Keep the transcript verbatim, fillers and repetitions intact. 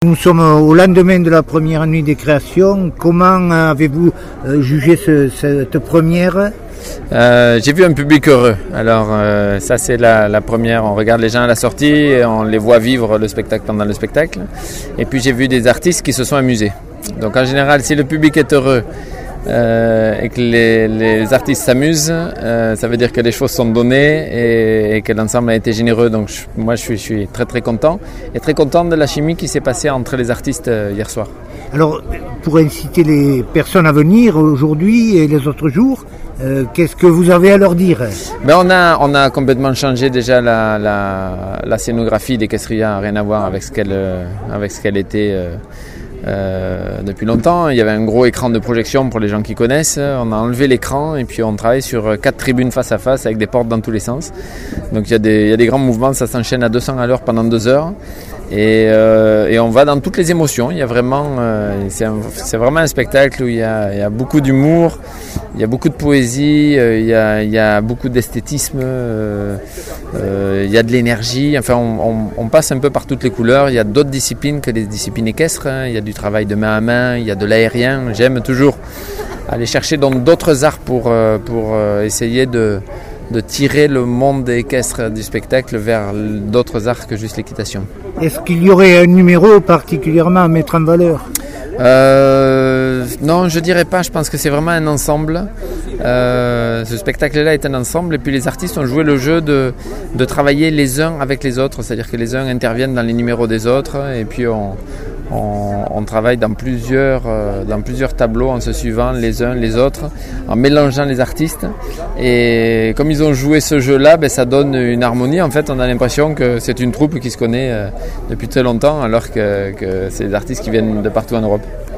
Nous sommes au lendemain de la première nuit des créations. Comment avez-vous jugé ce, cette première ? euh, J'ai vu un public heureux. Alors euh, ça c'est la, la première. On regarde les gens à la sortie, et on les voit vivre le spectacle pendant le spectacle. Et puis j'ai vu des artistes qui se sont amusés. Donc en général, si le public est heureux euh, et que les, les artistes s'amusent, euh, ça veut dire que les choses sont données et, et que l'ensemble a été généreux. Donc je, moi je suis, je suis très très content et très content de la chimie qui s'est passée entre les artistes euh, hier soir. Alors pour inciter les personnes à venir aujourd'hui et les autres jours, euh, qu'est-ce que vous avez à leur dire ? Ben on a on a complètement changé déjà la la, la scénographie d'Equestria, rien à voir avec ce qu'elle avec ce qu'elle était. Euh, Euh, depuis longtemps. Il y avait un gros écran de projection pour les gens qui connaissent. On a enlevé l'écran et puis on travaille sur quatre tribunes face à face avec des portes dans tous les sens. Donc il y a des, il y a des grands mouvements, ça s'enchaîne à deux cents à l'heure pendant deux heures. Et, euh, et on va dans toutes les émotions. Il y a vraiment, euh, c'est, un, c'est vraiment un spectacle où il y a, il y a beaucoup d'humour, il y a beaucoup de poésie, euh, il, y a, il y a beaucoup d'esthétisme, euh, euh, il y a de l'énergie. Enfin, on, on, on passe un peu par toutes les couleurs. Il y a d'autres disciplines que les disciplines équestres. Hein. Il y a du travail de main à main, il y a de l'aérien. J'aime toujours aller chercher dans d'autres arts pour, pour essayer de de tirer le monde équestre du spectacle vers d'autres arts que juste l'équitation. Est-ce qu'il y aurait un numéro particulièrement à mettre en valeur ? euh, Non, je dirais pas. Je pense que c'est vraiment un ensemble. Euh, ce spectacle-là est un ensemble et puis les artistes ont joué le jeu de, de travailler les uns avec les autres. C'est-à-dire que les uns interviennent dans les numéros des autres et puis on On, on travaille dans plusieurs, euh, dans plusieurs tableaux en se suivant les uns les autres, en mélangeant les artistes. Et comme ils ont joué ce jeu-là, ben, ça donne une harmonie. En fait, on a l'impression que c'est une troupe qui se connaît euh, depuis très longtemps, alors que, que c'est des artistes qui viennent de partout en Europe.